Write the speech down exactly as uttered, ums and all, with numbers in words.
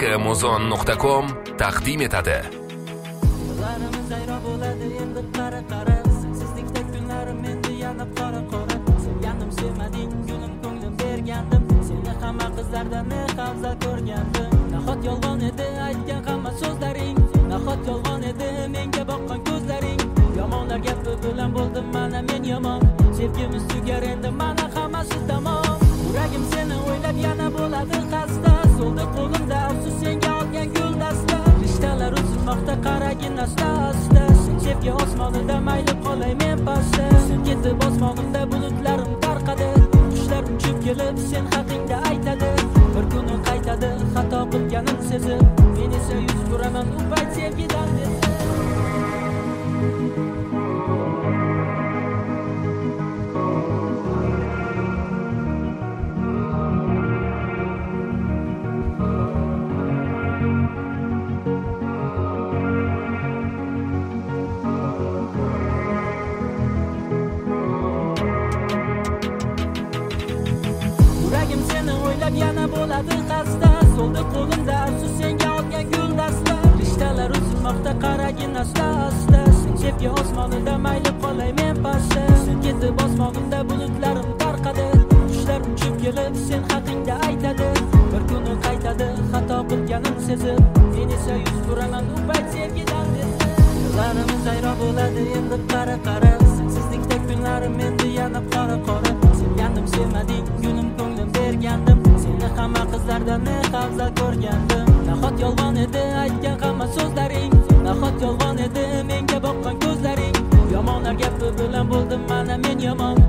Muzon nuqta com taqdim etadi. Yo'llarimiz ayro bo'ladi endi qara qara. Sensizlikda kunlarim endi yana qora qora. Sevgandim sevmading, gulim ko'nglim bergandim. Seni hamma qizlardan afzal ko'rgandim. Nahot yolg'on edi aytgan hamma so'zlaring. Nahot yolg'on edi menga boqqan ko'zlaring. Yomonlar gapi bilan bo'ldim mana men yomon. Sevgimiz tugar endi mana hammasi tamom. Yuragim seni o'ylab yana bo'ladi xasta. So'ldi qo'limda afsus senga olgan guldasta. Rishtalar uzilmoqda qaragin asta asta. Sen sevgi osmonida mayli qolay men pastda. Sen ketib osmonimda bulutlarim tarqadi. Qushlar uchib kelib sen haqingda aytadi. Bir kuni qaytadi xato qilganim sezib. Men esa yuz turaman u payt sevgidan deb. Yuragim seni o'ylab yana bo'ladi xasta. So'ldi qo'limda afsus senga olgan guldasta. Rishtalar uzilmoqda qaragin asta asta. Sen sevgi osmonida mayli qolay men pastda. Sen ketib osmonimda bulutlarim tarqadi. Qushlar uchib kelib sen haqingda aytadi. Bir kuni qaytadi xato qilganim sezib. Men esa yuz turaman u payt sevgidan deb. Yo'llarimiz ayro bo'ladi endi qara qara. Sensizlikda kunlarim endi yana qora qora. Sevgandim sevmading, gulim ko'nglim bergandim. Seni hamma qizlardan afzal ko'rgandim. Nahot yolg'on edi aytgan hamma so'zlaring. Nahot yolg'on edi menga boqqan ko'zlaring. Yomonlar gapi bilan bo'ldim mana men yomon.